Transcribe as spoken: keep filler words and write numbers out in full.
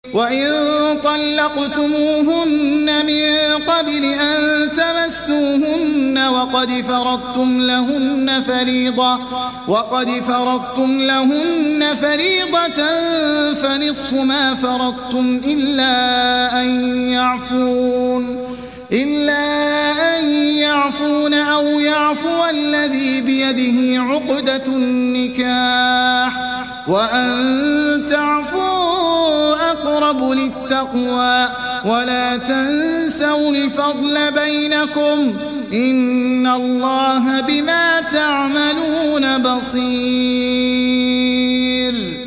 وإن طلقتموهن من قبل أن تمسوهن وقد فرضتم لهن فريضة وقد فرضتم لهن فريضة فنصف ما فرضتم إلا أن يعفون إلا أن يعفون أو يعفو الذي بيده عقدة النكاح وأن تعفوا أقرب للتقوى ولا تنسوا الفضل بينكم إن الله بما تعملون بصير.